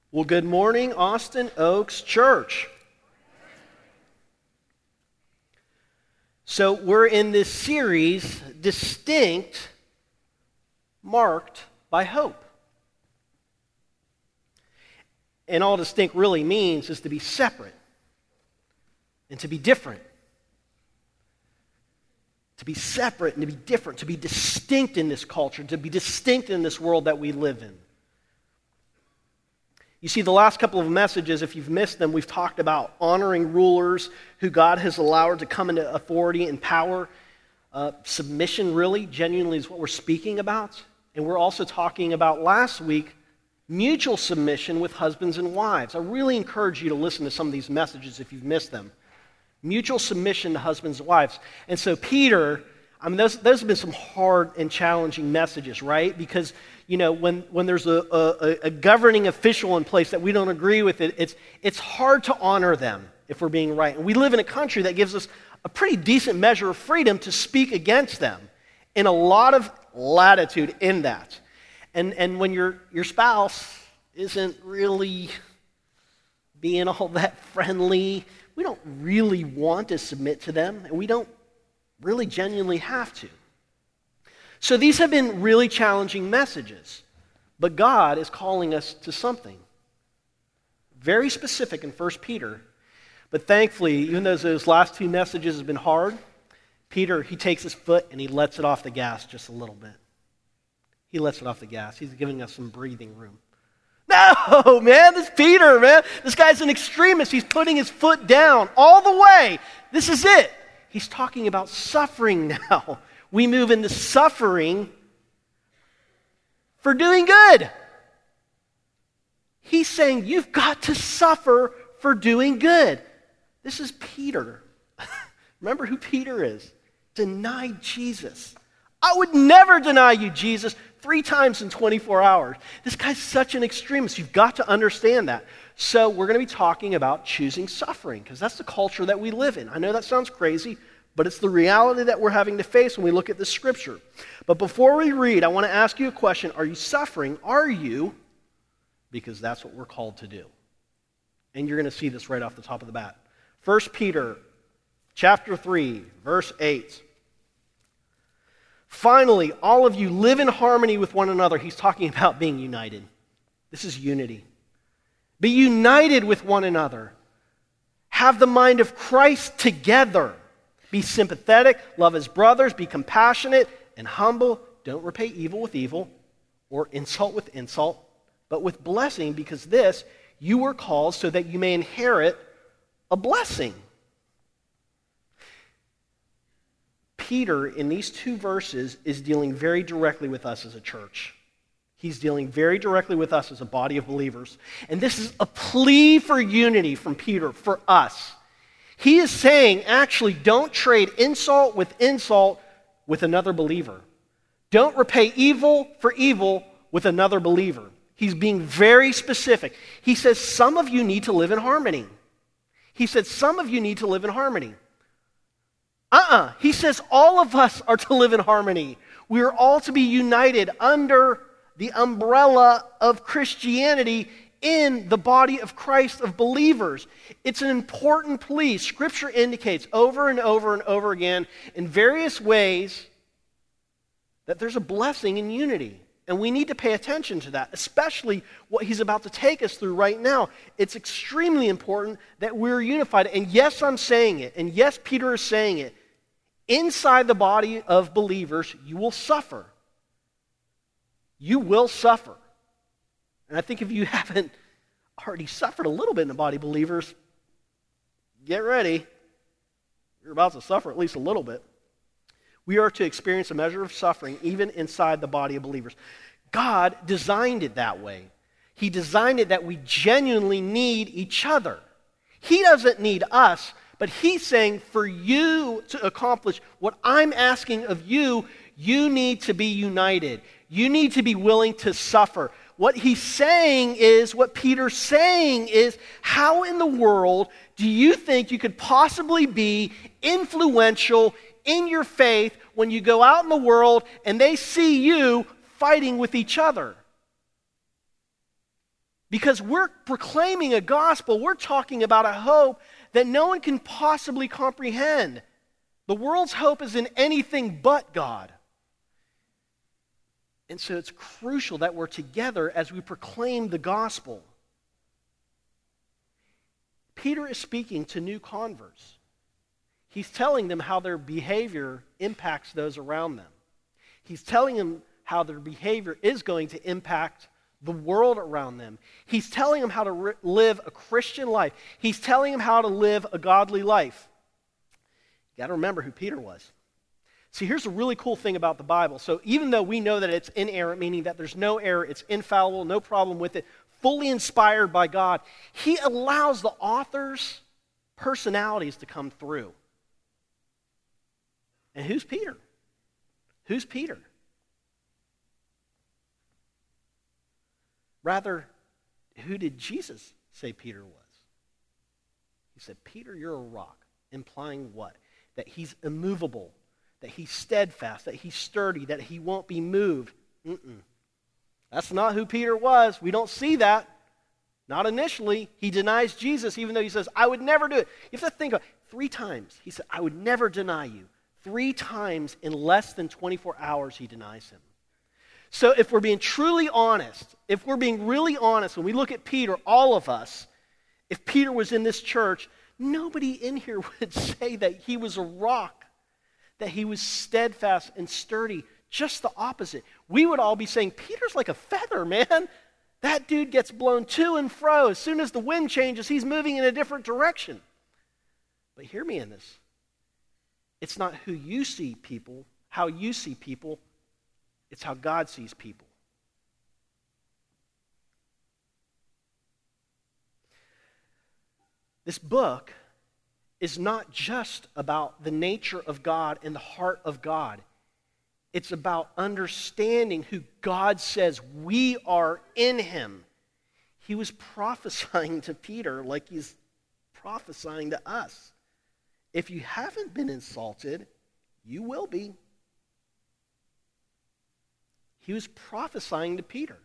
Well, good morning, Austin Oaks Church. So we're in this series, Distinct, Marked by Hope. And all distinct really means is to be separate and to be different. To be separate and to be different, to be distinct in this culture, to be distinct in this world that we live in. You see, the last couple of messages, if you've missed them, we've talked about honoring rulers who God has allowed to come into authority and power. Submission, really, genuinely is what we're speaking about. And we're also talking about, last week, mutual submission with husbands and wives. I really encourage you to listen to some of these messages if you've missed them. Mutual submission to husbands and wives. And so Peter, those have been some hard and challenging messages, right? Because, you know, when there's a governing official in place that we don't agree with, it's hard to honor them if we're being right. And we live in a country that gives us a pretty decent measure of freedom to speak against them, and a lot of latitude in that. And when your spouse isn't really being all that friendly, we don't really want to submit to them, and we don't really genuinely have to. So these have been really challenging messages, but God is calling us to something very specific in 1 Peter. But thankfully, even though those last two messages have been hard, Peter, he takes his foot and he lets it off the gas just a little bit. He lets it off the gas. He's giving us some breathing room. No, man, this Peter, man. This guy's an extremist. He's putting his foot down all the way. This is it. He's talking about suffering now. We move into suffering for doing good. He's saying you've got to suffer for doing good. This is Peter. Remember who Peter is. Denied Jesus. I would never deny you, Jesus, 3 times in 24 hours. This guy's such an extremist. You've got to understand that. So we're going to be talking about choosing suffering, because that's the culture that we live in. I know that sounds crazy, but it's the reality that we're having to face when we look at this scripture. But before we read, I want to ask you a question. Are you suffering? Are you? Because that's what we're called to do. And you're going to see this right off the top of the bat. 1 Peter chapter 3, verse 8. Finally, all of you live in harmony with one another. He's talking about being united. This is unity. Be united with one another. Have the mind of Christ together. Be sympathetic, love as brothers, be compassionate and humble. Don't repay evil with evil or insult with insult, but with blessing, because this you were called so that you may inherit a blessing. Peter, in these 2 verses, is dealing very directly with us as a church. He's dealing very directly with us as a body of believers. And this is a plea for unity from Peter for us. He is saying, actually, don't trade insult with another believer. Don't repay evil for evil with another believer. He's being very specific. He says, some of you need to live in harmony. He said, some of you need to live in harmony. He says all of us are to live in harmony. We are all to be united under the umbrella of Christianity in the body of Christ of believers. It's an important plea. Scripture indicates over and over and over again in various ways that there's a blessing in unity. And we need to pay attention to that, especially what he's about to take us through right now. It's extremely important that we're unified. And yes, I'm saying it. And yes, Peter is saying it. Inside the body of believers, you will suffer. You will suffer. And I think if you haven't already suffered a little bit in the body of believers, get ready. You're about to suffer at least a little bit. We are to experience a measure of suffering even inside the body of believers. God designed it that way. He designed it that we genuinely need each other. He doesn't need us, but he's saying for you to accomplish what I'm asking of you, you need to be united. You need to be willing to suffer. What he's saying is, what Peter's saying is, how in the world do you think you could possibly be influential in your faith when you go out in the world and they see you fighting with each other? Because we're proclaiming a gospel, we're talking about a hope that no one can possibly comprehend. The world's hope is in anything but God. And so it's crucial that we're together as we proclaim the gospel. Peter is speaking to new converts. He's telling them how their behavior impacts those around them. He's telling them how their behavior is going to impact the world around them. He's telling them how to live a Christian life. He's telling them how to live a godly life. You got to remember who Peter was. See, here's a really cool thing about the Bible. So even though we know that it's inerrant, meaning that there's no error, it's infallible, no problem with it, fully inspired by God, he allows the author's personalities to come through. And who's Peter? Who's Peter? Rather, who did Jesus say Peter was? He said, Peter, you're a rock, implying what? That he's immovable, that he's steadfast, that he's sturdy, that he won't be moved. That's not who Peter was. We don't see that. Not initially. He denies Jesus, even though he says, I would never do it. You have to think of it. 3 times. He said, I would never deny you. 3 times in less than 24 hours he denies him. So if we're being truly honest, if we're being really honest, when we look at Peter, all of us, if Peter was in this church, nobody in here would say that he was a rock, that he was steadfast and sturdy. Just the opposite. We would all be saying, Peter's like a feather, man. That dude gets blown to and fro. As soon as the wind changes, he's moving in a different direction. But hear me in this. It's not who you see people, how you see people. It's how God sees people. This book is not just about the nature of God and the heart of God. It's about understanding who God says we are in him. He was prophesying to Peter like he's prophesying to us. If you haven't been insulted, you will be. He was prophesying to Peter.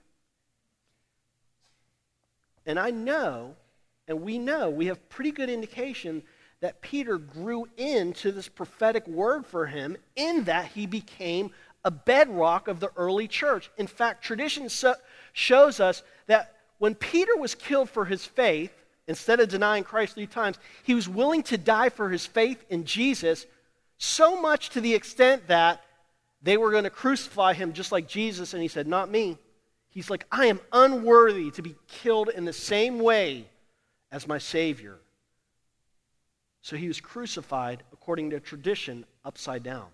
And I know, and we know, we have pretty good indication that Peter grew into this prophetic word for him in that he became a bedrock of the early church. In fact, tradition shows us that when Peter was killed for his faith, instead of denying Christ 3 times, he was willing to die for his faith in Jesus, so much to the extent that they were going to crucify him just like Jesus, and he said, not me. He's like, I am unworthy to be killed in the same way as my Savior. So he was crucified, according to tradition, upside down.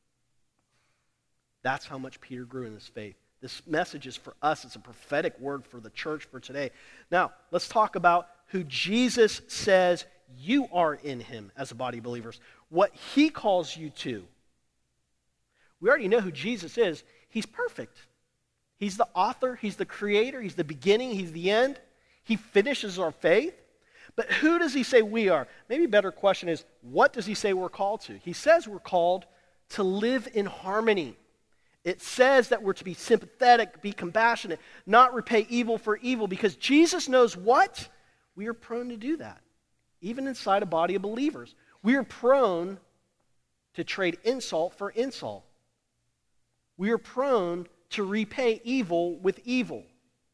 That's how much Peter grew in his faith. This message is for us. It's a prophetic word for the church for today. Now, let's talk about who Jesus says you are in him as a body of believers. What he calls you to. We already know who Jesus is. He's perfect. He's the author. He's the creator. He's the beginning. He's the end. He finishes our faith. But who does he say we are? Maybe a better question is, what does he say we're called to? He says we're called to live in harmony. It says that we're to be sympathetic, be compassionate, not repay evil for evil, because Jesus knows what? We are prone to do that. Even inside a body of believers. We are prone to trade insult for insult. We are prone to repay evil with evil.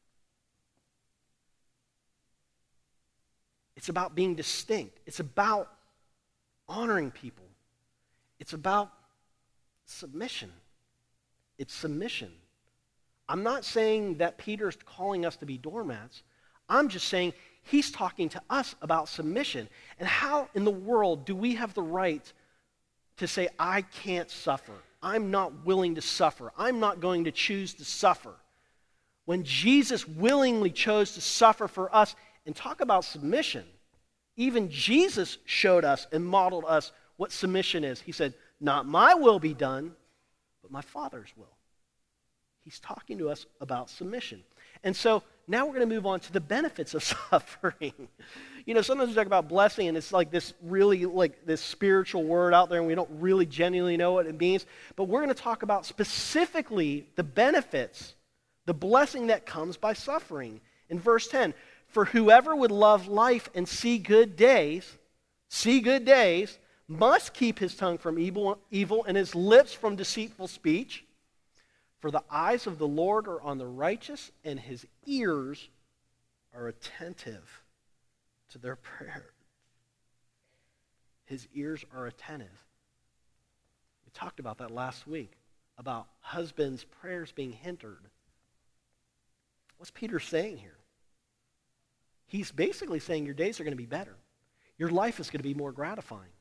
It's about being distinct. It's about honoring people. It's about submission. It's submission. I'm not saying that Peter's calling us to be doormats. I'm just saying he's talking to us about submission. And how in the world do we have the right to say, I can't suffer? I'm not willing to suffer. I'm not going to choose to suffer. When Jesus willingly chose to suffer for us, and talk about submission, even Jesus showed us and modeled us what submission is. He said, not my will be done, but my Father's will. He's talking to us about submission. And so now we're going to move on to the benefits of suffering. You know, sometimes we talk about blessing, and it's like this really, like this spiritual word out there, and we don't really genuinely know what it means. But we're going to talk about specifically the benefits, the blessing that comes by suffering. In verse 10, for whoever would love life and see good days, must keep his tongue from evil and his lips from deceitful speech. For the eyes of the Lord are on the righteous, and his ears are attentive to their prayer. His ears are attentive. We talked about that last week, about husbands' prayers being hindered. What's Peter saying here? He's basically saying your days are going to be better. Your life is going to be more gratifying.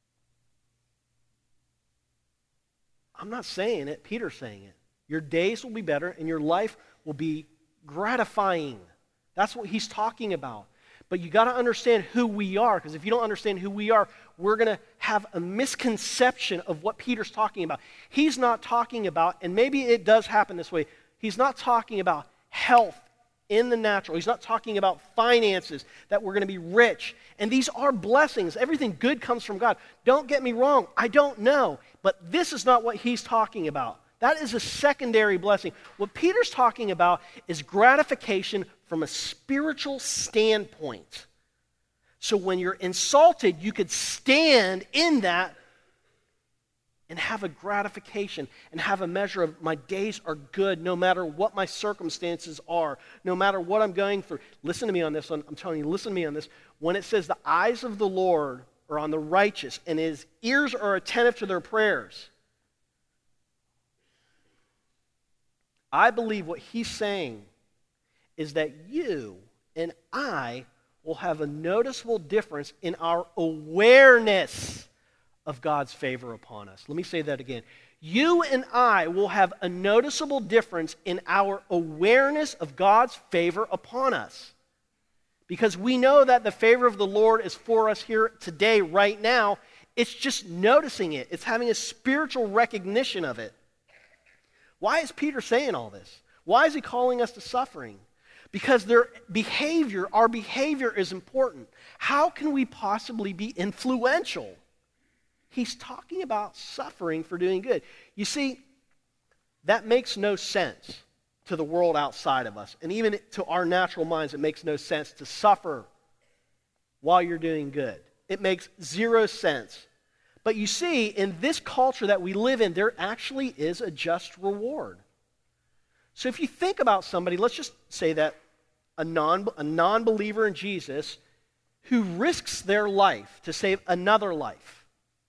I'm not saying it, Peter's saying it. Your days will be better and your life will be gratifying. That's what he's talking about. But you got to understand who we are, because if you don't understand who we are, we're going to have a misconception of what Peter's talking about. He's not talking about, and maybe it does happen this way, he's not talking about health in the natural. He's not talking about finances, that we're going to be rich. And these are blessings. Everything good comes from God. Don't get me wrong. I don't know. But this is not what he's talking about. That is a secondary blessing. What Peter's talking about is gratification from a spiritual standpoint. So when you're insulted, you could stand in that and have a gratification and have a measure of my days are good no matter what my circumstances are, no matter what I'm going through. Listen to me on this one. I'm telling you, listen to me on this. When it says the eyes of the Lord are on the righteous and his ears are attentive to their prayers, I believe what he's saying is that you and I will have a noticeable difference in our awareness of God's favor upon us. Let me say that again. You and I will have a noticeable difference in our awareness of God's favor upon us. Because we know that the favor of the Lord is for us here today, right now. It's just noticing it. It's having a spiritual recognition of it. Why is Peter saying all this? Why is he calling us to suffering? Because our behavior is important. How can we possibly be influential? He's talking about suffering for doing good. You see, that makes no sense to the world outside of us. And even to our natural minds, it makes no sense to suffer while you're doing good. It makes zero sense. But you see, in this culture that we live in, there actually is a just reward. So if you think about somebody, let's just say that a non-believer in Jesus who risks their life to save another life,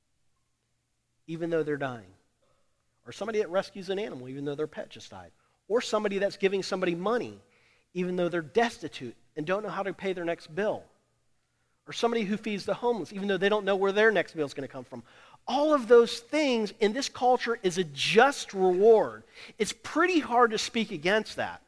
even though they're dying. Or somebody that rescues an animal, even though their pet just died. Or somebody that's giving somebody money, even though they're destitute and don't know how to pay their next bill. Or somebody who feeds the homeless, even though they don't know where their next meal is going to come from. All of those things in this culture is a just reward. It's pretty hard to speak against that.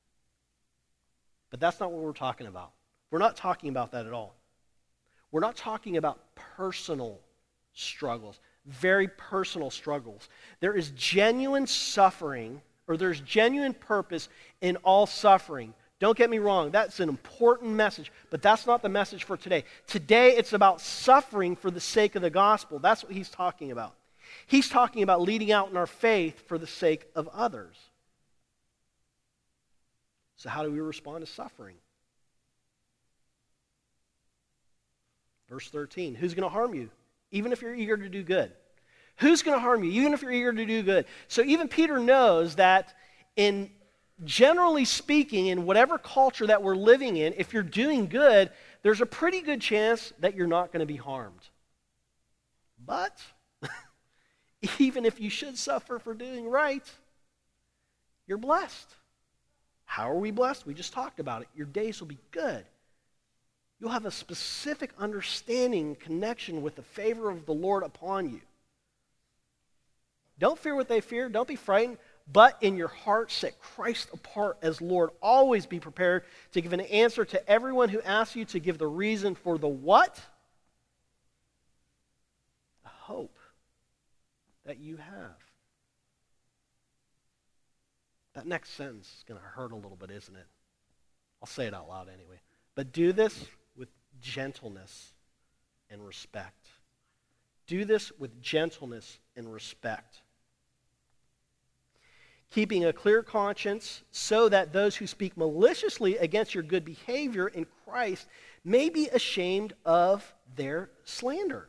But that's not what we're talking about. We're not talking about that at all. We're not talking about personal struggles, very personal struggles. There is genuine suffering, or there's genuine purpose in all suffering. Don't get me wrong, that's an important message, but that's not the message for today. Today, it's about suffering for the sake of the gospel. That's what he's talking about. He's talking about leading out in our faith for the sake of others. So how do we respond to suffering? Verse 13, who's going to harm you, even if you're eager to do good? Who's going to harm you, even if you're eager to do good? So even Peter knows that generally speaking, in whatever culture that we're living in, if you're doing good, there's a pretty good chance that you're not going to be harmed. But even if you should suffer for doing right, you're blessed. How are we blessed? We just talked about it. Your days will be good. You'll have a specific understanding, connection with the favor of the Lord upon you. Don't fear what they fear. Don't be frightened. But in your heart, set Christ apart as Lord. Always be prepared to give an answer to everyone who asks you to give the reason for the what? The hope that you have. That next sentence is going to hurt a little bit, isn't it? I'll say it out loud anyway. But do this with gentleness and respect. Do this with gentleness and respect. keeping a clear conscience so that those who speak maliciously against your good behavior in Christ may be ashamed of their slander.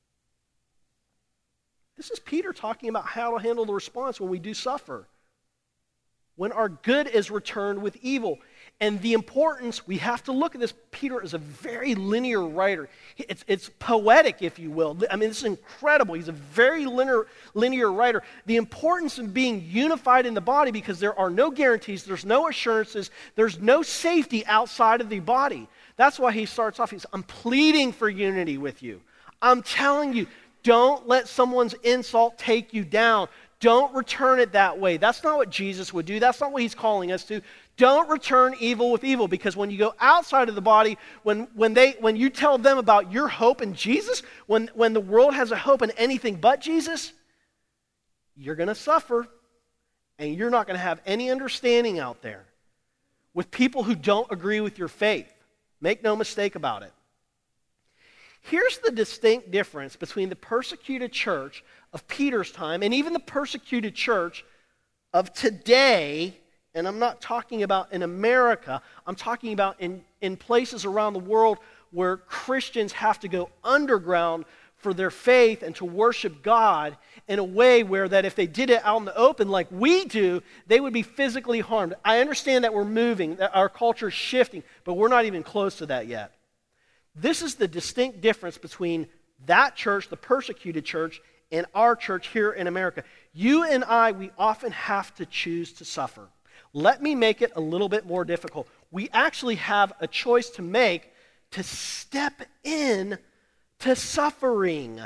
This is Peter talking about how to handle the response when we do suffer, when our good is returned with evil. And the importance, we have to look at this. Peter is a very linear writer. It's poetic, if you will. I mean, this is incredible. He's a very linear writer. The importance of being unified in the body, because there are no guarantees, there's no assurances, there's no safety outside of the body. That's why he starts off, I'm pleading for unity with you. I'm telling you, don't let someone's insult take you down. Don't return it that way. That's not what Jesus would do. That's not what he's calling us to. Don't return evil with evil, because when you go outside of the body, when you tell them about your hope in Jesus, when the world has a hope in anything but Jesus, you're going to suffer, and you're not going to have any understanding out there with people who don't agree with your faith. Make no mistake about it. Here's the distinct difference between the persecuted church of Peter's time and even the persecuted church of today. And I'm not talking about in America. I'm talking about in places around the world where Christians have to go underground for their faith and to worship God in a way where that if they did it out in the open like we do, they would be physically harmed. I understand that we're moving, that our culture is shifting, but we're not even close to that yet. This is the distinct difference between that church, the persecuted church, and our church here in America. You and I, we often have to choose to suffer. Let me make it a little bit more difficult. We actually have a choice to make to step in to suffering.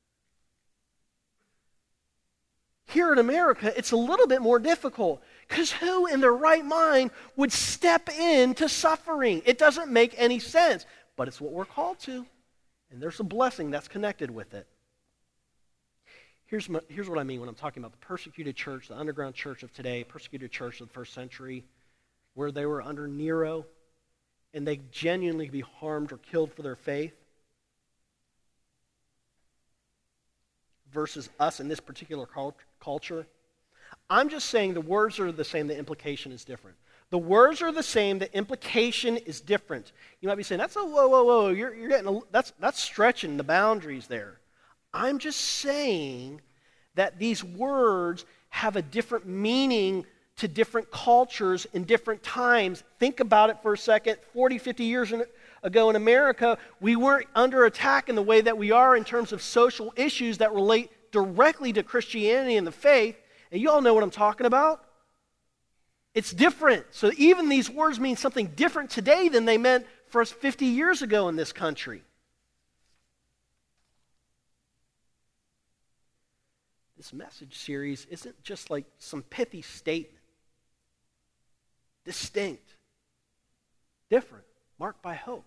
Here in America, it's a little bit more difficult, because who in their right mind would step into suffering? It doesn't make any sense. But it's what we're called to, and there's a blessing that's connected with it. Here's what I mean when I'm talking about the persecuted church, the underground church of today, persecuted church of the first century, where they were under Nero, and they genuinely be harmed or killed for their faith, versus us in this particular culture. I'm just saying the words are the same, the implication is different. The words are the same, the implication is different. You might be saying, that's a whoa, you're getting that's stretching the boundaries there. I'm just saying that these words have a different meaning to different cultures in different times. Think about it for a second. 40, 50 years ago in America, we weren't under attack in the way that we are in terms of social issues that relate directly to Christianity and the faith. And you all know what I'm talking about. It's different. So even these words mean something different today than they meant for us 50 years ago in this country. This message series isn't just like some pithy statement. Distinct. Different. Marked by hope.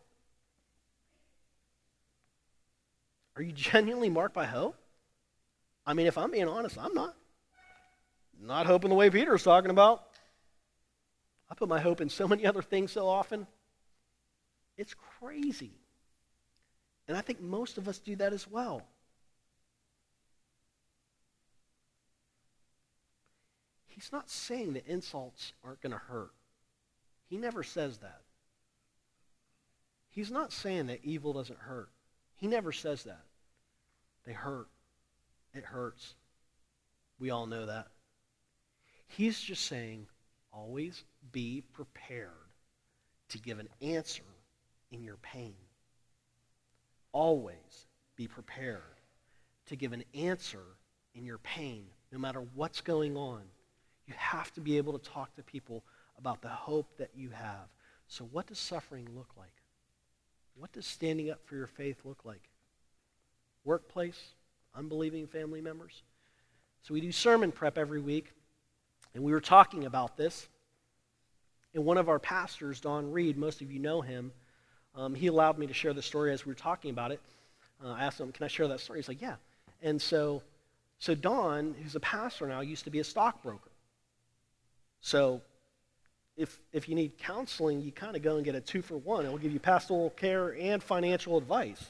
Are you genuinely marked by hope? I mean, if I'm being honest, I'm not. Not hoping the way Peter's talking about. I put my hope in so many other things so often. It's crazy. And I think most of us do that as well. He's not saying that insults aren't going to hurt. He never says that. He's not saying that evil doesn't hurt. He never says that. They hurt. It hurts. We all know that. He's just saying, always be prepared to give an answer in your pain. Always be prepared to give an answer in your pain, no matter what's going on. You have to be able to talk to people about the hope that you have. So what does suffering look like? What does standing up for your faith look like? Workplace, unbelieving family members. So we do sermon prep every week, and we were talking about this. And one of our pastors, Don Reed, most of you know him, he allowed me to share the story as we were talking about it. I asked him, can I share that story? He's like, yeah. And so Don, who's a pastor now, used to be a stockbroker. So if you need counseling, you kind of go and get a 2-for-1. It'll give you pastoral care and financial advice.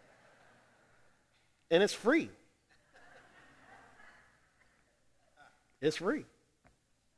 And it's free. It's free.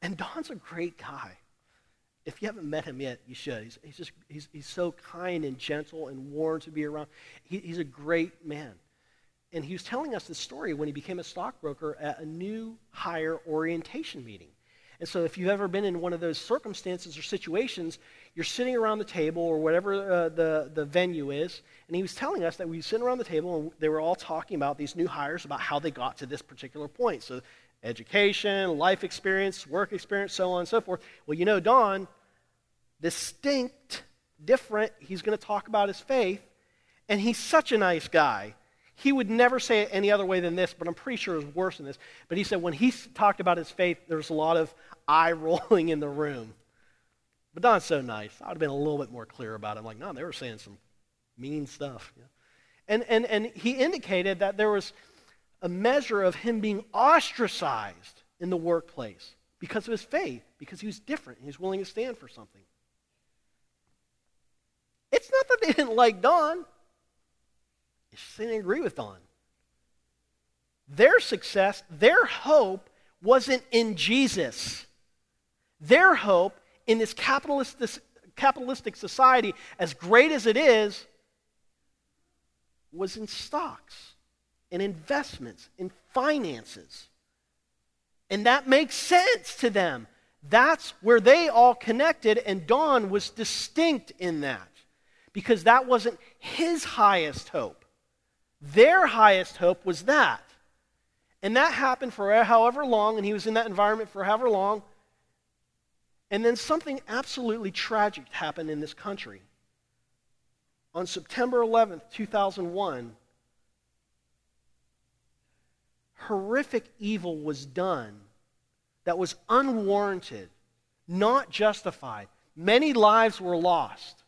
And Don's a great guy. If you haven't met him yet, you should. He's so kind and gentle and warm to be around. He's a great man. And he was telling us this story when he became a stockbroker at a new hire orientation meeting. And so if you've ever been in one of those circumstances or situations, you're sitting around the table or whatever the venue is, and he was telling us that we were sitting around the table and they were all talking about these new hires, about how they got to this particular point. So education, life experience, work experience, so on and so forth. Well, you know, Don, distinct, different, he's going to talk about his faith, and he's such a nice guy. He would never say it any other way than this, but I'm pretty sure it was worse than this. But he said when he talked about his faith, there was a lot of eye rolling in the room. But Don's so nice. I would have been a little bit more clear about it. I'm like, no, they were saying some mean stuff. Yeah. And he indicated that there was a measure of him being ostracized in the workplace because of his faith, because he was different. He was willing to stand for something. It's not that they didn't like Don. It's just they didn't agree with Don. Their success, their hope wasn't in Jesus. Their hope in this capitalistic society, as great as it is, was in stocks, in investments, in finances. And that makes sense to them. That's where they all connected, and Don was distinct in that, because that wasn't his highest hope. Their highest hope was that. And that happened for however long, and he was in that environment for however long. And then something absolutely tragic happened in this country. On September 11th, 2001, horrific evil was done that was unwarranted, not justified. Many lives were lost.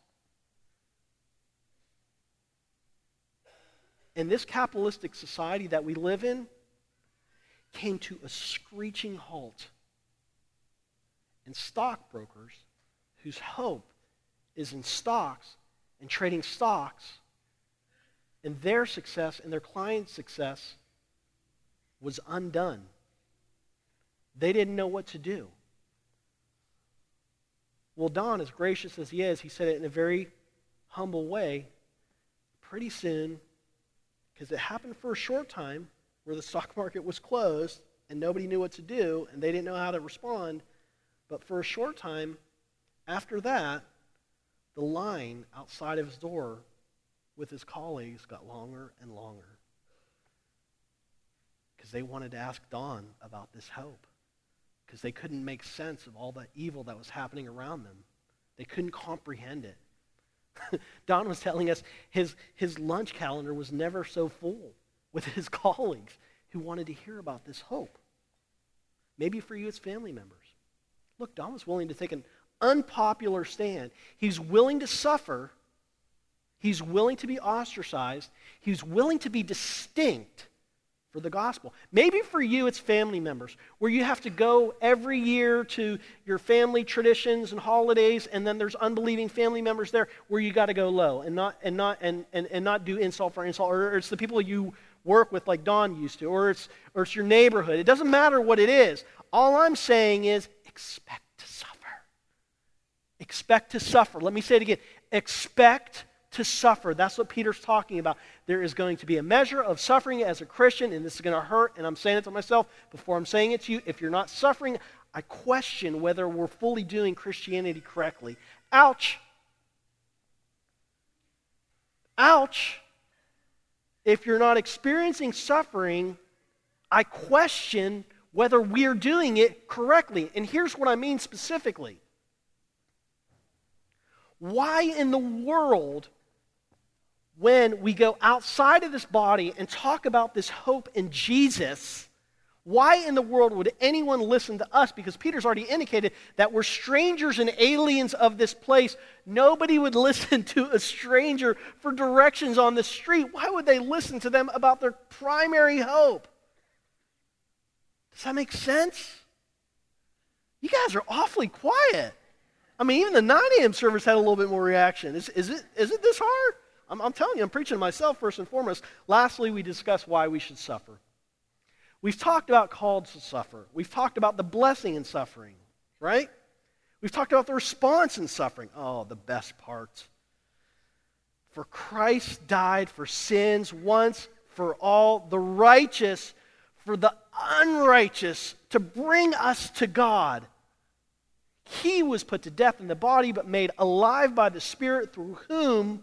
And this capitalistic society that we live in came to a screeching halt. And stockbrokers, whose hope is in stocks and trading stocks, and their success and their clients' success was undone. They didn't know what to do. Well, Don, as gracious as he is, he said it in a very humble way. Pretty soon, because it happened for a short time where the stock market was closed and nobody knew what to do and they didn't know how to respond, but for a short time after that, the line outside of his door with his colleagues got longer and longer because they wanted to ask Don about this hope, because they couldn't make sense of all the evil that was happening around them. They couldn't comprehend it. Don was telling us his lunch calendar was never so full with his colleagues who wanted to hear about this hope. Maybe for you it's family members. Look, Don was willing to take an unpopular stand. He's willing to suffer. He's willing to be ostracized. He's willing to be distinct for the gospel. Maybe for you it's family members, where you have to go every year to your family traditions and holidays, and then there's unbelieving family members there where you got to go low and not do insult for insult, or it's the people you work with like Don used to, or it's your neighborhood. It doesn't matter what it is. All I'm saying is expect to suffer. Expect to suffer. Let me say it again. Expect to suffer. That's what Peter's talking about. There is going to be a measure of suffering as a Christian, and this is going to hurt, and I'm saying it to myself before I'm saying it to you. If you're not suffering, I question whether we're fully doing Christianity correctly. Ouch. Ouch. If you're not experiencing suffering, I question whether we're doing it correctly. And here's what I mean specifically. Why in the world, when we go outside of this body and talk about this hope in Jesus, why in the world would anyone listen to us? Because Peter's already indicated that we're strangers and aliens of this place. Nobody would listen to a stranger for directions on the street. Why would they listen to them about their primary hope? Does that make sense? You guys are awfully quiet. I mean, even the 9 a.m. service had a little bit more reaction. Is it this hard? I'm telling you, I'm preaching to myself first and foremost. Lastly, we discuss why we should suffer. We've talked about called to suffer. We've talked about the blessing in suffering. right? We've talked about the response in suffering. Oh, the best part. For Christ died for sins once for all, the righteous for the unrighteous, to bring us to God. He was put to death in the body, but made alive by the Spirit, through whom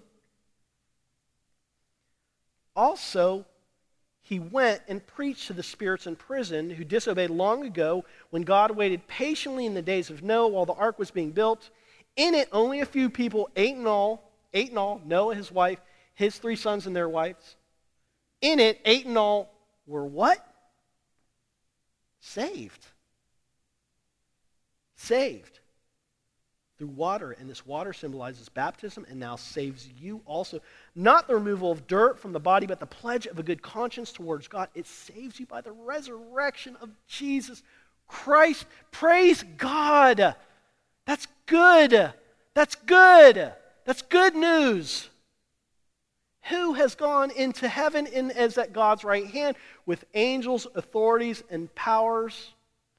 also he went and preached to the spirits in prison who disobeyed long ago, when God waited patiently in the days of Noah while the ark was being built. In it, only a few people, eight in all, Noah, his wife, his 3 sons and their wives. In it, 8 in all were what? Saved. Saved. Through water, and this water symbolizes baptism and now saves you also. Not the removal of dirt from the body, but the pledge of a good conscience towards God. It saves you by the resurrection of Jesus Christ. Praise God. That's good. That's good. That's good news. Who has gone into heaven and is at God's right hand with angels, authorities, and powers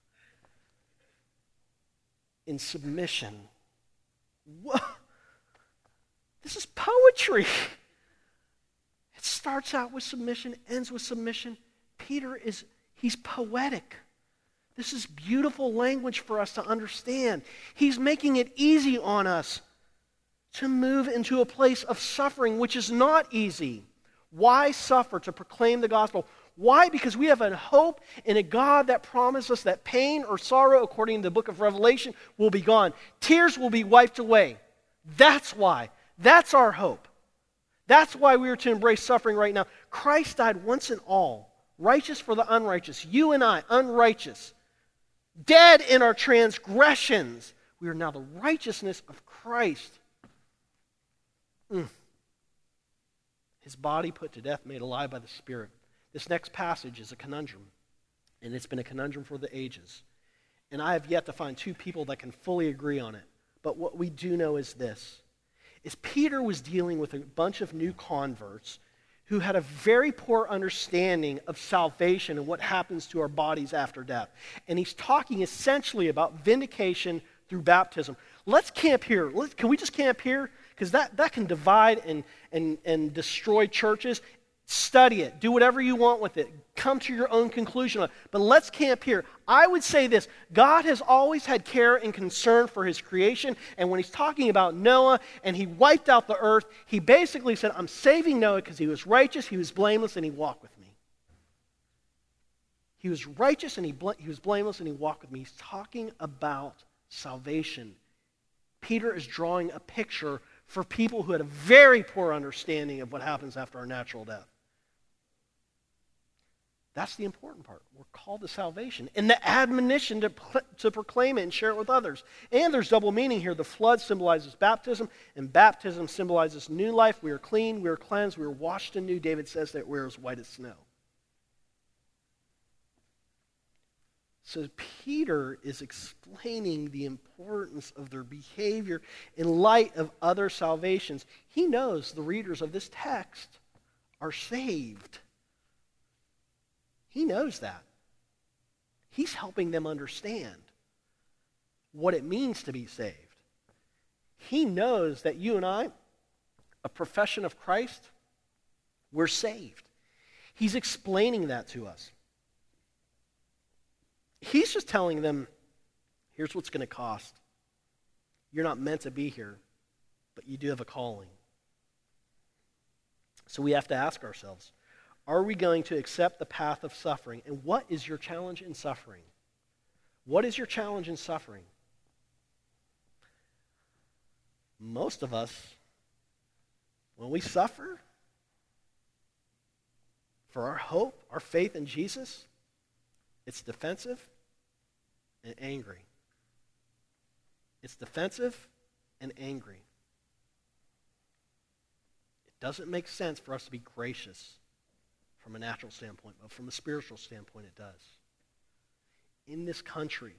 in submission. Whoa. This is poetry. It starts out with submission, ends with submission. He's poetic. This is beautiful language for us to understand. He's making it easy on us to move into a place of suffering, which is not easy. Why suffer? To proclaim the gospel. Why? Because we have a hope in a God that promises us that pain or sorrow, according to the book of Revelation, will be gone. Tears will be wiped away. That's why. That's our hope. That's why we are to embrace suffering right now. Christ died once and all, righteous for the unrighteous. You and I, unrighteous, dead in our transgressions. We are now the righteousness of Christ. His body put to death, made alive by the Spirit. This next passage is a conundrum, and it's been a conundrum for the ages. And I have yet to find 2 people that can fully agree on it. But what we do know is this, is Peter was dealing with a bunch of new converts who had a very poor understanding of salvation and what happens to our bodies after death. And he's talking essentially about vindication through baptism. Let's camp here. Can we just camp here? Because that can divide and destroy churches. Study it. Do whatever you want with it. Come to your own conclusion on it. But let's camp here. I would say this. God has always had care and concern for his creation. And when he's talking about Noah and he wiped out the earth, he basically said, I'm saving Noah because he was righteous, he was blameless, and he walked with me. He was righteous and he was blameless and he walked with me. He's talking about salvation. Peter is drawing a picture for people who had a very poor understanding of what happens after our natural death. That's the important part. We're called to salvation and the admonition to proclaim it and share it with others. And there's double meaning here. The flood symbolizes baptism, and baptism symbolizes new life. We are clean, we are cleansed, we are washed anew. David says that we're as white as snow. So Peter is explaining the importance of their behavior in light of other salvations. He knows the readers of this text are saved. He knows that. He's helping them understand what it means to be saved. He knows that you and I, a profession of Christ, we're saved. He's explaining that to us. He's just telling them, here's what's going to cost. You're not meant to be here, but you do have a calling. So we have to ask ourselves, are we going to accept the path of suffering? And what is your challenge in suffering? What is your challenge in suffering? Most of us, when we suffer for our hope, our faith in Jesus, it's defensive and angry. It's defensive and angry. It doesn't make sense for us to be gracious from a natural standpoint, but from a spiritual standpoint, it does. In this country,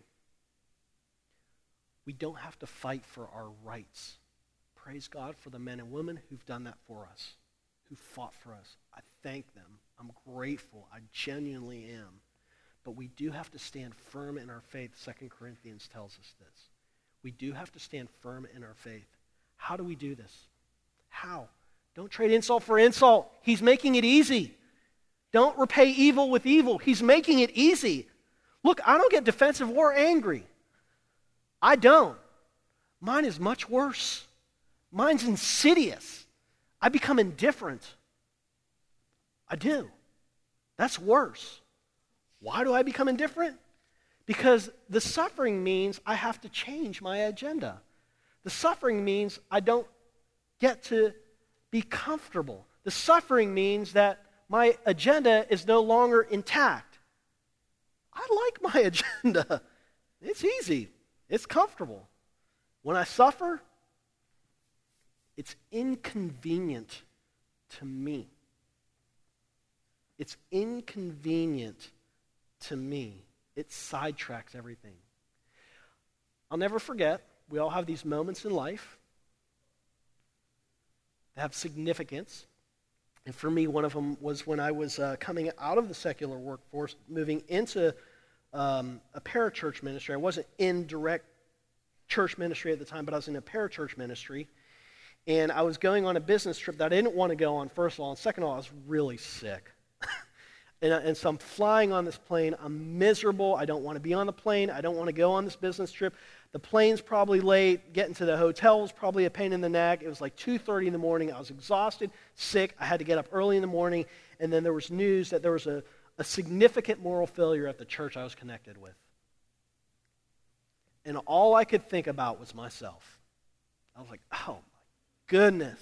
we don't have to fight for our rights. Praise God for the men and women who've done that for us, who fought for us. I thank them. I'm grateful. I genuinely am. But we do have to stand firm in our faith. 2 Corinthians tells us this. We do have to stand firm in our faith. How do we do this? How? Don't trade insult for insult. He's making it easy. Don't repay evil with evil. He's making it easy. Look, I don't get defensive or angry. I don't. Mine is much worse. Mine's insidious. I become indifferent. I do. That's worse. Why do I become indifferent? Because the suffering means I have to change my agenda. The suffering means I don't get to be comfortable. The suffering means that my agenda is no longer intact. I like my agenda. It's easy. It's comfortable. When I suffer, it's inconvenient to me. It's inconvenient to me. It sidetracks everything. I'll never forget, we all have these moments in life that have significance. And for me, one of them was when I was coming out of the secular workforce, moving into a parachurch ministry. I wasn't in direct church ministry at the time, but I was in a parachurch ministry. And I was going on a business trip that I didn't want to go on, first of all. And second of all, I was really sick. And so I'm flying on this plane. I'm miserable. I don't want to be on the plane. I don't want to go on this business trip. The plane's probably late. Getting to the hotel was probably a pain in the neck. It was like 2:30 in the morning. I was exhausted, sick. I had to get up early in the morning. And then there was news that there was a significant moral failure at the church I was connected with. And all I could think about was myself. I was like, oh my goodness.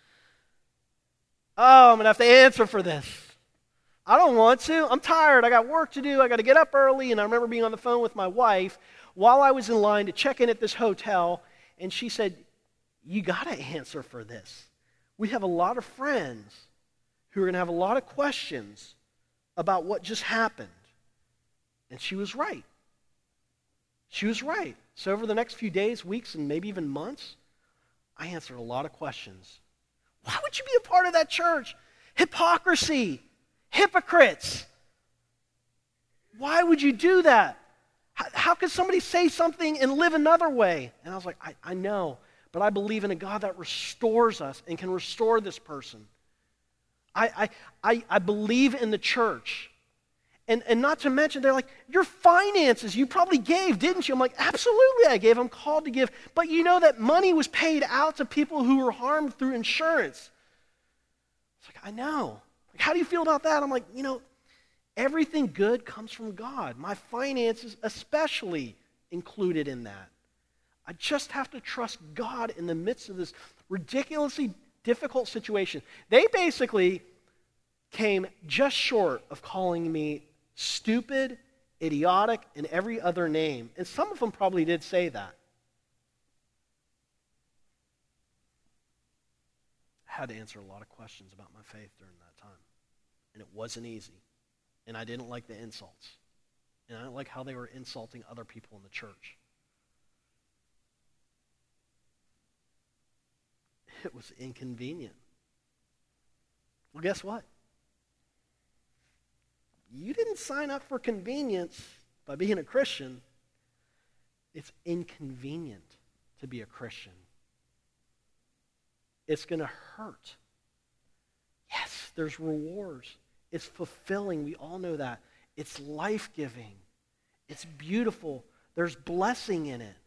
Oh, I'm going to have to answer for this. I don't want to. I'm tired. I got work to do. I got to get up early. And I remember being on the phone with my wife while I was in line to check in at this hotel. And she said, you got to answer for this. We have a lot of friends who are going to have a lot of questions about what just happened. And she was right. She was right. So over the next few days, weeks, and maybe even months, I answered a lot of questions. Why would you be a part of that church? Hypocrisy. Hypocrites. Why would you do that? How could somebody say something and live another way? And I was like, I know, but I believe in a God that restores us and can restore this person. I believe in the church. And not to mention, they're like, your finances, you probably gave, didn't you? I'm like, absolutely I gave. I'm called to give. But you know that money was paid out to people who were harmed through insurance. It's like, I know. Like, how do you feel about that? I'm like, everything good comes from God. My finances especially included in that. I just have to trust God in the midst of this ridiculously difficult situation. They basically came just short of calling me stupid, idiotic, and every other name. And some of them probably did say that. I had to answer a lot of questions about my faith during that time. And it wasn't easy. And I didn't like the insults. And I didn't like how they were insulting other people in the church. It was inconvenient. Well, guess what? You didn't sign up for convenience by being a Christian. It's inconvenient to be a Christian. It's going to hurt. Yes, there's rewards. It's fulfilling. We all know that. It's life-giving. It's beautiful. There's blessing in it.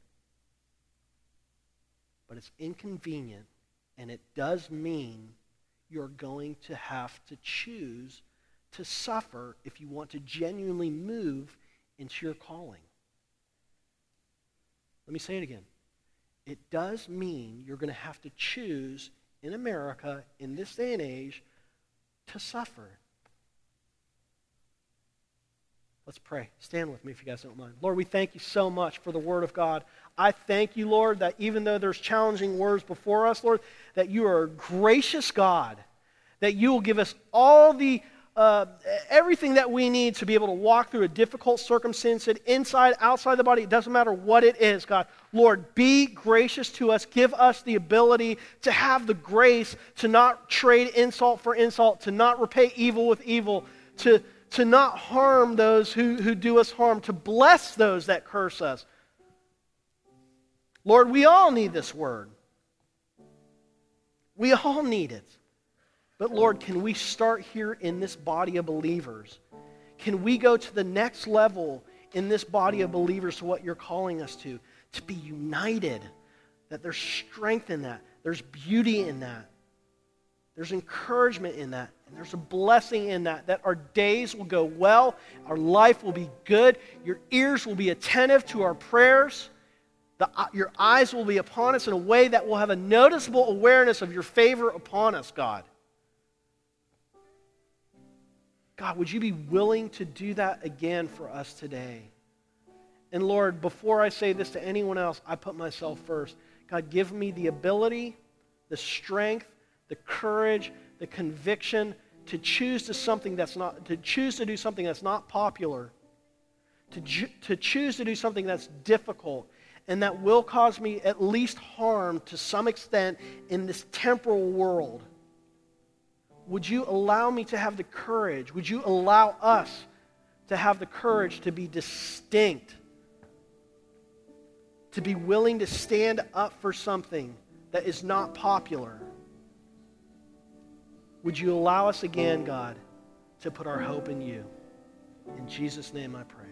But it's inconvenient, and it does mean you're going to have to choose to suffer if you want to genuinely move into your calling. Let me say it again. It does mean you're going to have to choose in America, in this day and age, to suffer. Let's pray. Stand with me if you guys don't mind. Lord, we thank you so much for the Word of God. I thank you, Lord, that even though there's challenging words before us, Lord, that you are a gracious God, that you will give us all the everything that we need to be able to walk through a difficult circumstance, inside, outside the body. It doesn't matter what it is, God. Lord, be gracious to us. Give us the ability to have the grace to not trade insult for insult, to not repay evil with evil, to to not harm those who do us harm, to bless those that curse us. Lord, we all need this word. We all need it. But Lord, can we start here in this body of believers? Can we go to the next level in this body of believers to what you're calling us to be united, that there's strength in that, there's beauty in that, there's encouragement in that, and there's a blessing in that, that our days will go well, our life will be good, your ears will be attentive to our prayers, your eyes will be upon us in a way that will have a noticeable awareness of your favor upon us, God. God, would you be willing to do that again for us today? And Lord, before I say this to anyone else, I put myself first. God, give me the ability, the strength, the courage, the conviction to choose to do something that's not popular, to choose to do something that's difficult, and that will cause me at least harm to some extent in this temporal world. Would you allow me to have the courage? Would you allow us to have the courage to be distinct? To be willing to stand up for something that is not popular? Would you allow us again, God, to put our hope in you? In Jesus' name I pray.